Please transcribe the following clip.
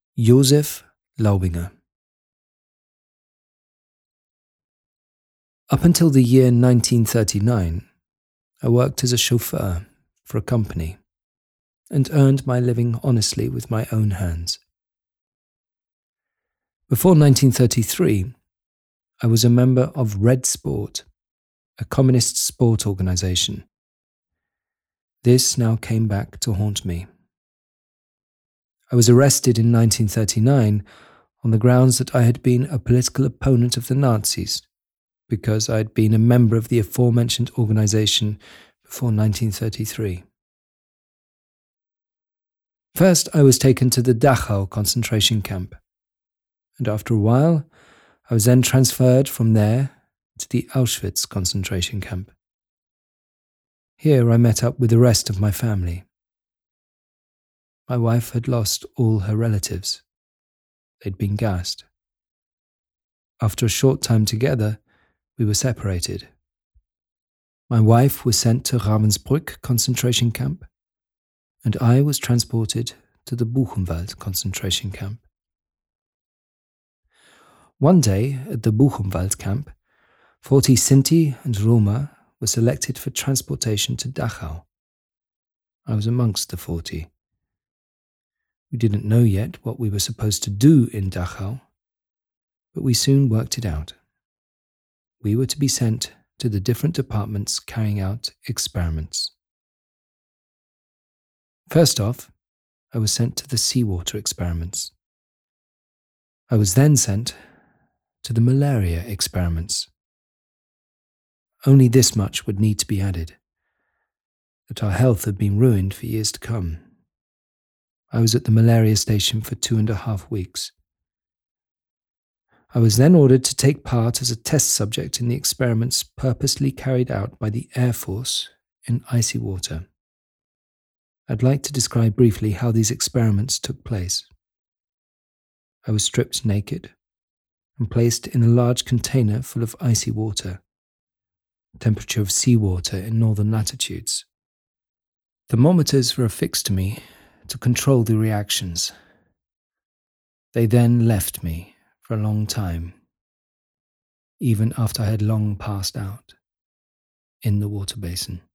Josef Laubinger. Up until the year 1939, I worked as a chauffeur for a company and earned my living honestly with my own hands. Before 1933, I was a member of Red Sport, a communist sport organization. This now came back to haunt me. I was arrested in 1939 on the grounds that I had been a political opponent of the Nazis, because I had been a member of the aforementioned organization before 1933. First, I was taken to the Dachau concentration camp, and after a while, I was then transferred from there to the Auschwitz concentration camp. Here I met up with the rest of my family. My wife had lost all her relatives. They'd been gassed. After a short time together, we were separated. My wife was sent to Ravensbrück concentration camp, and I was transported to the Buchenwald concentration camp. One day at the Buchenwald camp, 40 Sinti and Roma were selected for transportation to Dachau. I was amongst the 40. We didn't know yet what we were supposed to do in Dachau, but we soon worked it out. We were to be sent to the different departments carrying out experiments. First off, I was sent to the seawater experiments. I was then sent to the malaria experiments. Only this much would need to be added, that our health had been ruined for years to come. I was at the malaria station for 2.5 weeks. I was then ordered to take part as a test subject in the experiments purposely carried out by the Air Force in icy water. I'd like to describe briefly how these experiments took place. I was stripped naked and placed in a large container full of icy water, temperature of seawater in northern latitudes. Thermometers were affixed to me to control the reactions. They then left me for a long time, even after I had long passed out in the water basin.